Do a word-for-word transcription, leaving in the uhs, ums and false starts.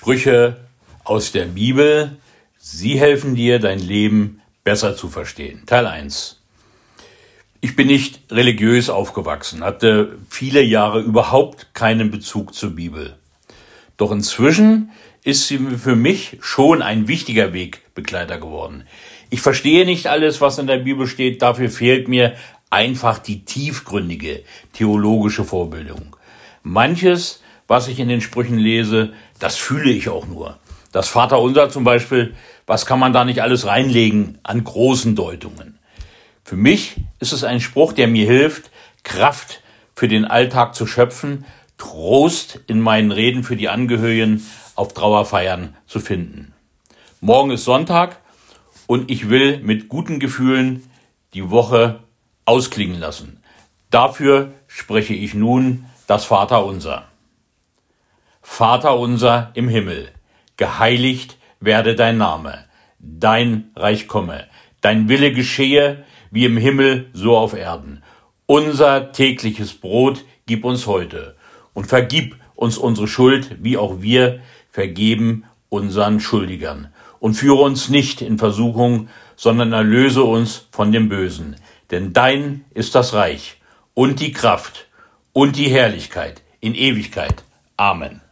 Sprüche aus der Bibel. Sie helfen dir, dein Leben besser zu verstehen. Teil eins. Ich bin nicht religiös aufgewachsen, hatte viele Jahre überhaupt keinen Bezug zur Bibel. Doch inzwischen ist sie für mich schon ein wichtiger Wegbegleiter geworden. Ich verstehe nicht alles, was in der Bibel steht, dafür fehlt mir einfach die tiefgründige theologische Vorbildung. Manches, was ich in den Sprüchen lese, das fühle ich auch nur. Das Vaterunser zum Beispiel, was kann man da nicht alles reinlegen an großen Deutungen? Für mich ist es ein Spruch, der mir hilft, Kraft für den Alltag zu schöpfen, Trost in meinen Reden für die Angehörigen auf Trauerfeiern zu finden. Morgen ist Sonntag und ich will mit guten Gefühlen die Woche ausklingen lassen. Dafür spreche ich nun das Vaterunser. Vater unser im Himmel, geheiligt werde dein Name, dein Reich komme, dein Wille geschehe, wie im Himmel, so auf Erden. Unser tägliches Brot gib uns heute und vergib uns unsere Schuld, wie auch wir vergeben unseren Schuldigern. Und führe uns nicht in Versuchung, sondern erlöse uns von dem Bösen. Denn dein ist das Reich und die Kraft und die Herrlichkeit in Ewigkeit. Amen.